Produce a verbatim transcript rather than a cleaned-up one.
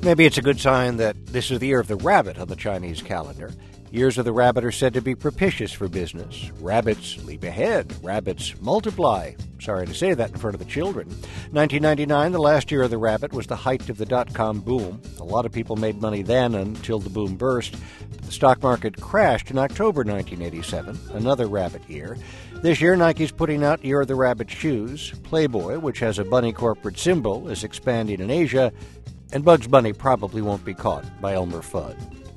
Maybe it's a good sign that this is the year of the rabbit on the Chinese calendar. Years of the rabbit are said to be propitious for business. Rabbits leap ahead. Rabbits multiply. Sorry to say that in front of the children. nineteen ninety-nine, the last year of the rabbit, was the height of the dot-com boom. A lot of people made money then until the boom burst. But the stock market crashed in October nineteen eighty-seven, another rabbit year. This year, Nike's putting out Year of the Rabbit shoes. Playboy, which has a bunny corporate symbol, is expanding in Asia. And Bugs Bunny probably won't be caught by Elmer Fudd.